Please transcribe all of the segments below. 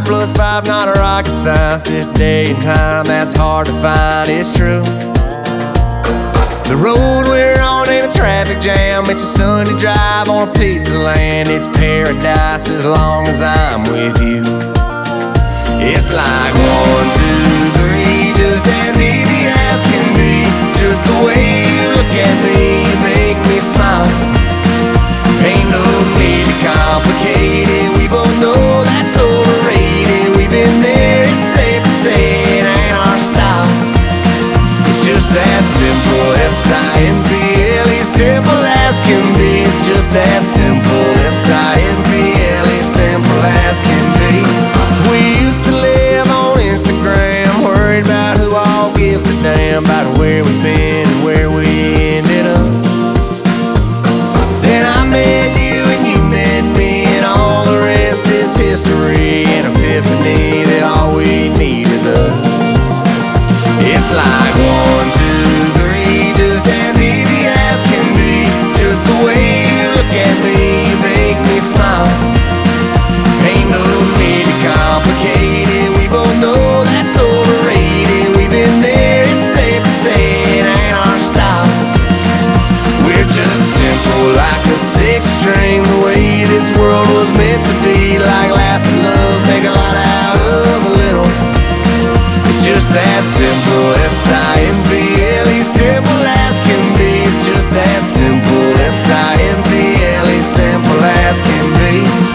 plus 5, not a rocket science. This day and time, that's hard to find, it's true. The road we're on ain't a traffic jam. It's a Sunday drive on a piece of land. It's paradise as long as I'm with you. It's like 1, 2, 3, just as easy as can be. Just the way you look at me, you make me smile. Ain't no need to complicate it. We both know that's overrated. We've been there, it's safe to say it ain't our style. It's just that simple, S-I-M-P-L-E, simple as can be. It's just that simple, S-I-M-P-L-E, simple as can be. We used to live on Instagram, worried about who all gives a damn about where we've been and where we ended up. Then I met you and you met me, and all the rest is history. An epiphany that all we need is us. It's like 1, 2, 3, just as easy as can be. Just the way you look at me, you make me smile. Ain't no need to complicate it. We both know that's overrated. We've been there, it's safe to say it ain't our style. We're just simple like a 6-string, the way this world was meant to be. Like laughing love, make a lot out of a little. It's just that simple, S-I-M-P-L-E, simple as can be. It's just that simple, S-I-M-P-L-E, simple as can be.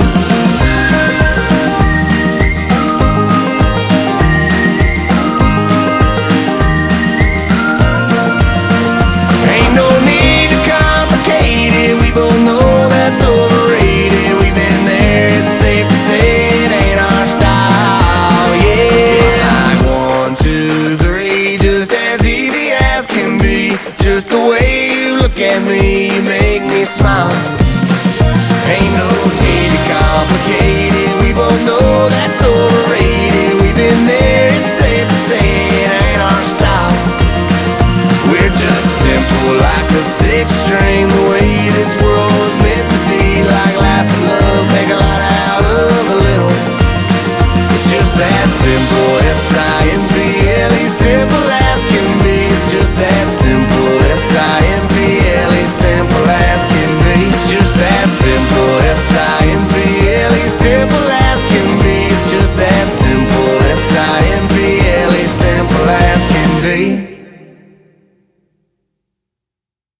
Ain't no need to complicate it. We both know that's overrated. We've been there, it's safe to say it ain't our style. Yeah, it's like 1, 2, 3, just as easy as can be. Just the way you look at me, you make me smile. Ain't no need to complicate it. We both know that's overrated.